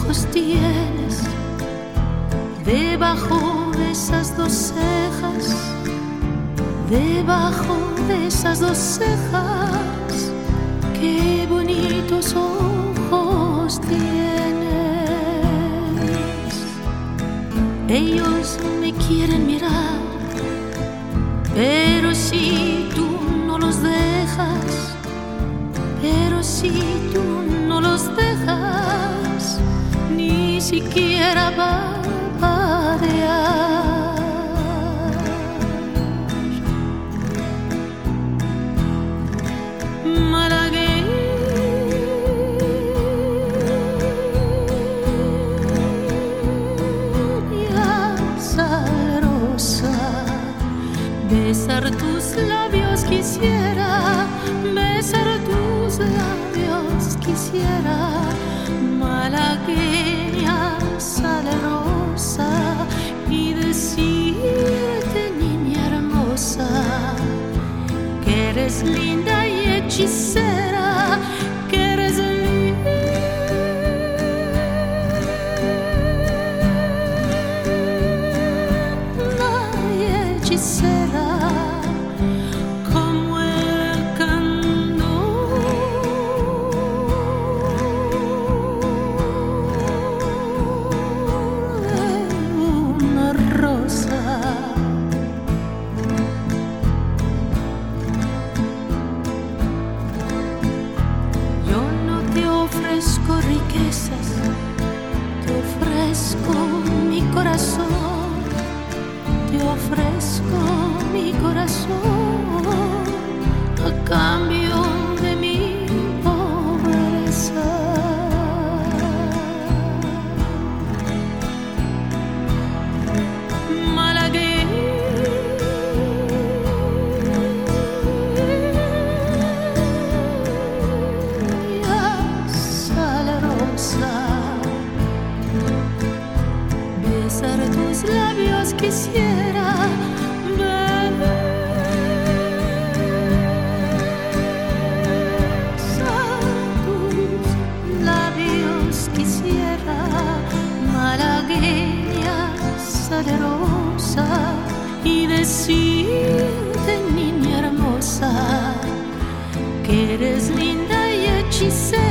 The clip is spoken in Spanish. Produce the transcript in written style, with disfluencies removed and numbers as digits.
ojos tienes debajo de esas dos cejas, debajo de esas dos cejas? Qué bonitos ojos tienes. Ellos me quieren mirar, pero si tú no los dejas, pero si tú no los dejas, ni siquiera parpadear. Malagueña salerosa, besar tus labios quisiera, besar tus labios quisiera. Malagueña salerosa, y decirte, niña hermosa, que eres linda y hechicera, que eres linda y hechicera. Ofrezco riquezas, te ofrezco mi corazón, te ofrezco mi corazón a cambio de mi pobreza. Besar tus labios quisiera, besar tus labios quisiera. Malagueña salerosa, y decirte, niña hermosa, que eres linda y hechicera.